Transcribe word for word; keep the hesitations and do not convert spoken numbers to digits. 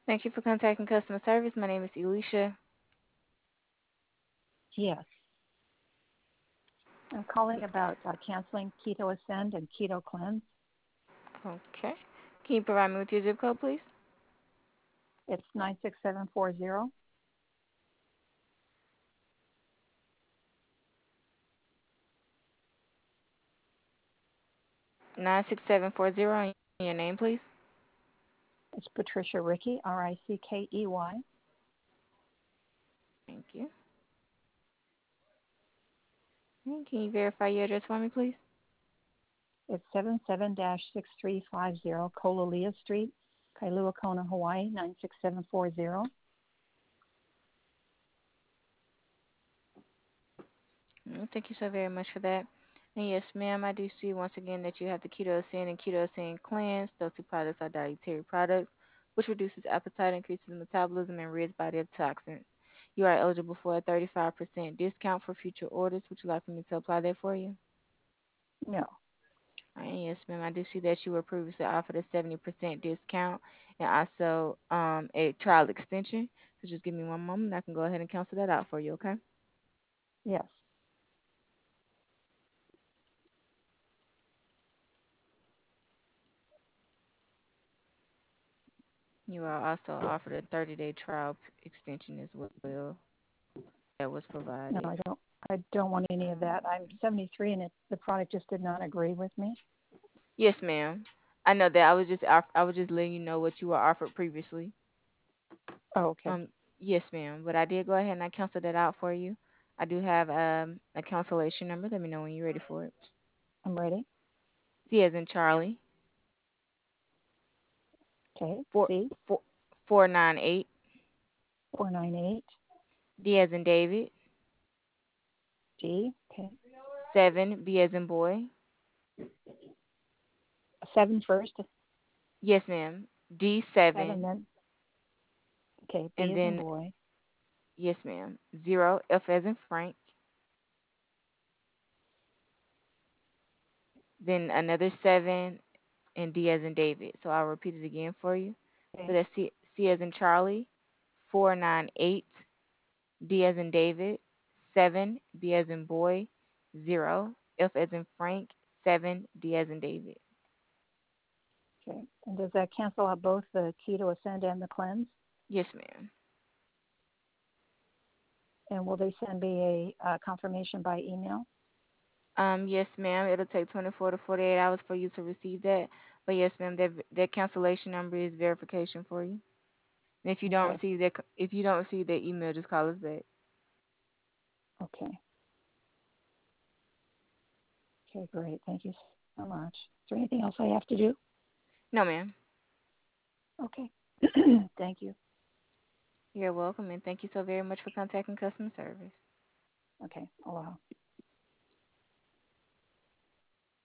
Thank you for contacting customer service. My name is Elisha. Yes. I'm calling about uh, canceling Keto Ascend and Keto Cleanse. Okay. Can you provide me with your zip code, please? It's nine six seven four zero. nine six seven four zero and your name, please. It's Patricia Rickey, R I C K E Y. Thank you. And can you verify your address for me, please? It's seven seven six three five zero Kolalea Street, Kailua Kona, Hawaii, nine six seven four zero. Mm, Thank you so very much for that. And yes, ma'am, I do see once again that you have the Keto Ascend and Keto Ascend Cleanse. Those two products are dietary products, which reduces appetite, increases metabolism, and rids body of toxins. You are eligible for a thirty-five percent discount for future orders. Would you like for me to apply that for you? No. Uh, Yes, ma'am. I do see that you were previously offered a seventy percent discount and also um, a trial extension. So just give me one moment. I can go ahead and cancel that out for you, okay? Yes. You are also offered a thirty-day trial p- extension as well that was No, provided. I don't. I don't want any of that. I'm seventy-three, and it, the product just did not agree with me. Yes, ma'am. I know that. I was just off- I was just letting you know what you were offered previously. Oh, okay. Um, yes, ma'am. But I did go ahead and I canceled that out for you. I do have um a cancellation number. Let me know when you're ready for it. I'm ready. C as in Charlie. Okay. Four C four four nine eight. four nine eight D as in David. D. Okay. Seven. B as in boy. Seven first. Yes, ma'am. D Seven seven. then. Okay. B And as in then boy. yes, ma'am. Zero. F as in Frank. Then another seven and D as in David. So I'll repeat it again for you. So Okay. that's C, C as in Charlie. Four nine eight. D as in David. Seven. B as in boy. Zero. F as in Frank. Seven. D as in David. Okay. And does that cancel out both the keto ascend and the cleanse? Yes, ma'am. And will they send me a uh, confirmation by email? Um, yes, ma'am. It'll take twenty-four to forty-eight hours for you to receive that. But yes, ma'am, that that cancellation number is verification for you. And if you don't Okay. receive that, if you don't receive that email, just call us back. Okay. Okay, great. Thank you so much. Is there anything else I have to do? No, ma'am. Okay. Thank you. You're welcome, and thank you so very much for contacting customer service. Okay. Aloha.